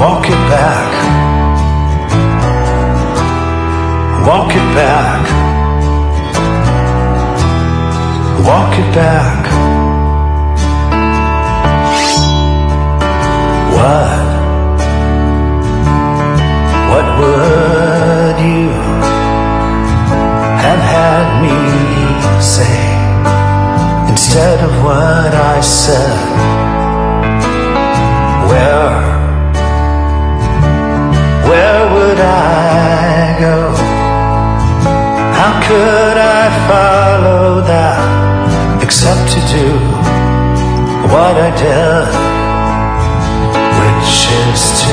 walk it back, walk it back, walk it back. What would you have had me say instead of what I said? Where would I go? How could I follow that except to do what I did, which is to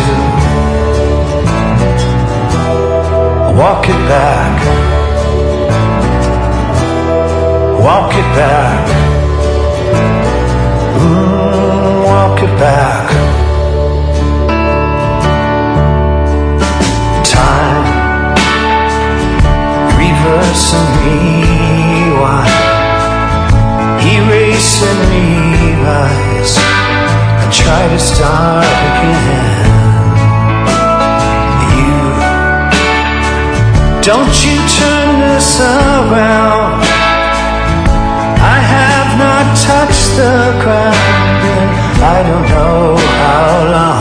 walk it back, walk it back, walk it back. Time, reverse and rewind, erase and revise, and try to start again. Don't you turn this around. I have not touched the ground in I don't know how long.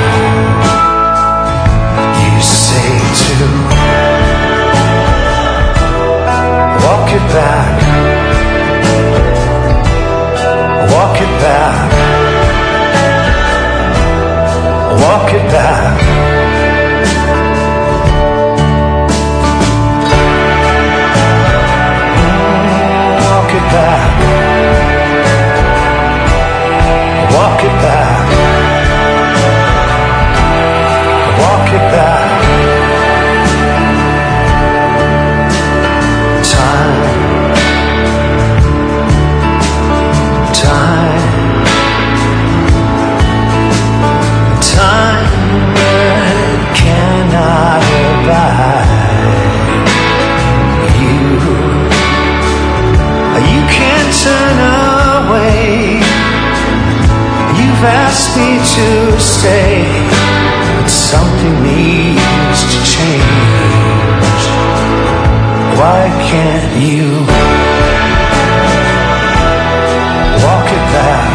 You say to walk it back, walk it back, walk it back. Back. Walk it back, walk it back. Time, time, time that cannot abide. You can't turn away. You've asked me to stay, but something needs to change. Why can't you walk it back,